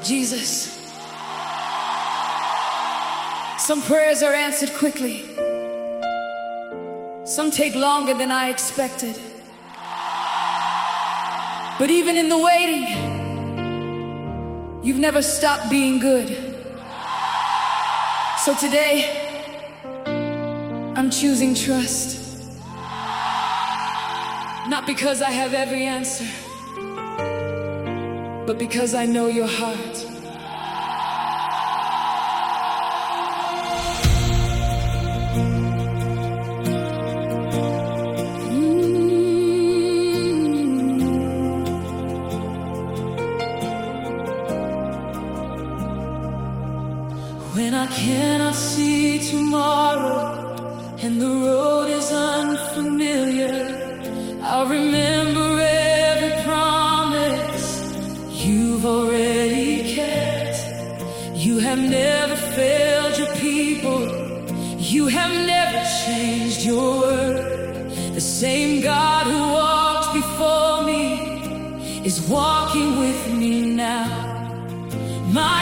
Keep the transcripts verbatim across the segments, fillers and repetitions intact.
Jesus. Some prayers are answered quickly. Some take longer than I expected. But even in the waiting, you've never stopped being good. So today, I'm choosing trust. Not because I have every answer, but because I know your heart. When I cannot see tomorrow and the road is unfamiliar, I'll remember every promise you've already kept. You have never failed your people. You have never changed your word. The same God who walked before me is walking with me now. My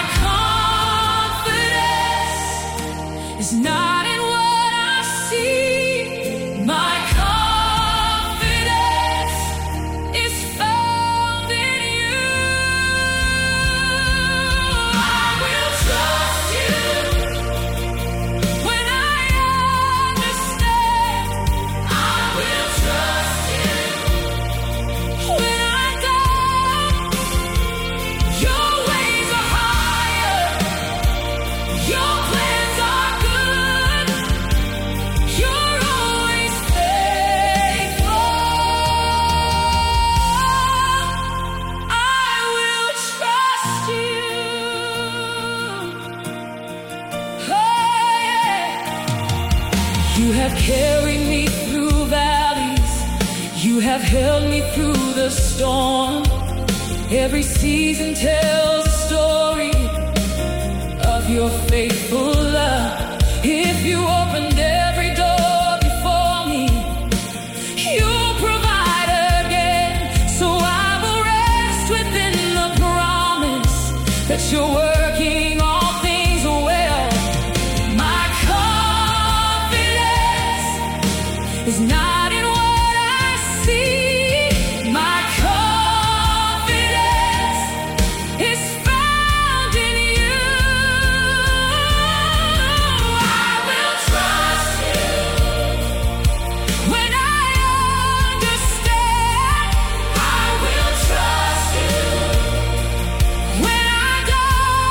it's not in what I see. My confidence is found in you. I will trust you when I understand. I will trust you when I doubt. Your ways are higher. Your plans are You have carried me through valleys. You have held me through the storm. Every season tells a story of your faithful love. If you opened every door before me, you'll provide again. So I will rest within the promise that you're working all things well. My is not in what I see. My confidence is found in you. I will trust you when I understand. I will trust you when I don't.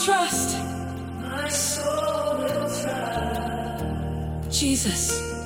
trust. My soul will trust. Jesus.